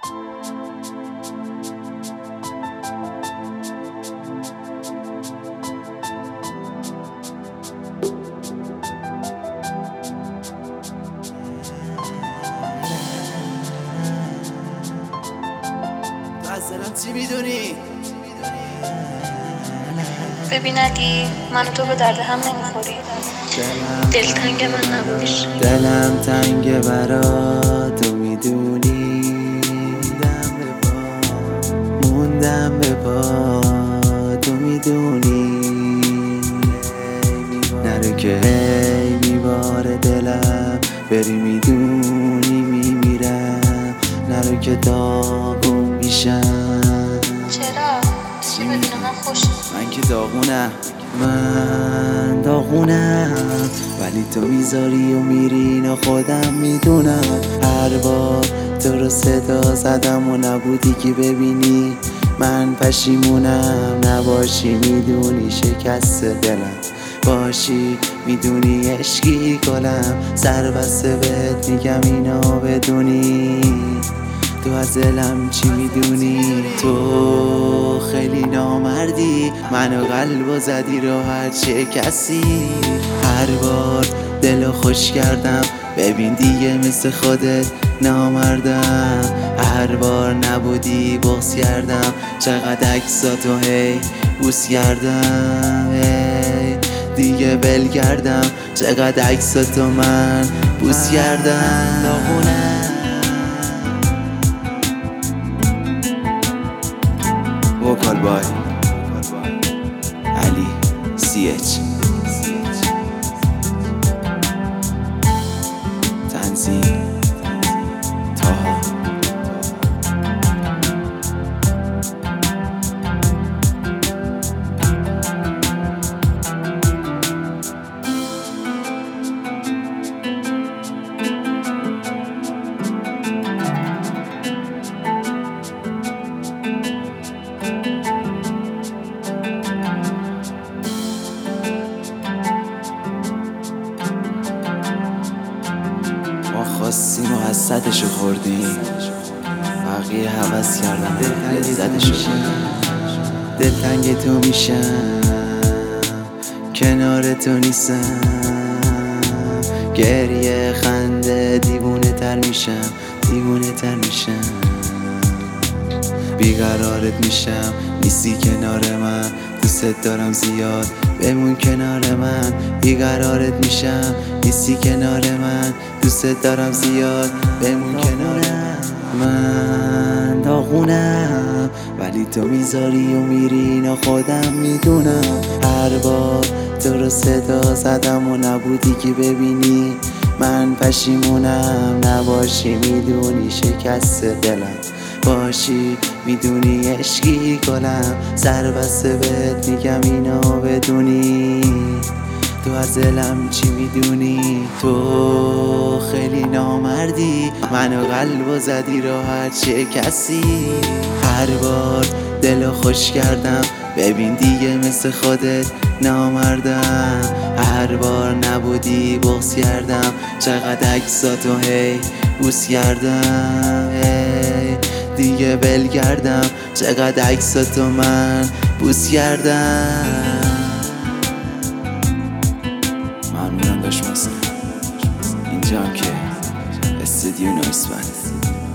از دلم چی میدونی؟ ببین علی، من و تو به درد هم نمیخوری. دلتنگ من نباش. دلم تنگ برا تو میدونی. موندم به پا تو میدونی. نرو که هی میباره دلم بری میدونی میمیرم. نرو که داغون میشم. چرا؟ چی بدون من خوشی؟ من که داغونم، من داغونم، ولی تو میذاری و میری نا خودم میدونم. هر بار تو رو صدا زدم و نبودی که ببینی من پشیمونم. نباشی میدونی شکست دلم، باشی میدونی عشقی گلم. سر بسته بهت میگم اینا بدونی. تو از دلم چی میدونی؟ تو خیلی نامردی، منو قلبو زدی راحت چه کسی. هر بار دلو خوش کردم ببین دیگه مثل خودت نامردم. هر بار نبودی بغض کردم، چقدر عکساتو هی بوس کردم. هی دیگه بل کردم، چقدر عکساتو من بوس کردم. داغونم وکال بای علی CH. تنظیم تاها. ما خواستیم و حسرتشو خوردیم، بقیه حوض کردن لذتشو. دلتنگ تو میشم، کنار تو نیستم. گریه خنده دیوونه تر میشم، دیوونه تر میشم. بیقرارت میشم نیستی کنار من. دوست دارم زیاد بمون کنار من. بیقرارت میشم نیستی کنار من. دوست دارم زیاد بمون کنارم. من داغونم، ولی تو میذاری و میری نا خودم میدونم. هر بار تو رو صدا زدم و نبودی که ببینی من پشیمونم. نباشی میدونی شکست دلم، باشی میدونی عشقی گلم. سر بسته بهت میگم اینا بدونی. تو از دلم چی میدونی؟ تو خیلی نامردی، منو قلبو زدی راحت چه کسی. هر بار دلو خوش کردم ببین دیگه مثل خودت نامردم. هر بار نبودی بغض کردم، چقدر عکساتو هی بوس کردم. هی دیگه بل کردم، چقدر عکساتو من بوس کردم. ممنونم داشت محسن. اینجا هم که استودیو نایس بند.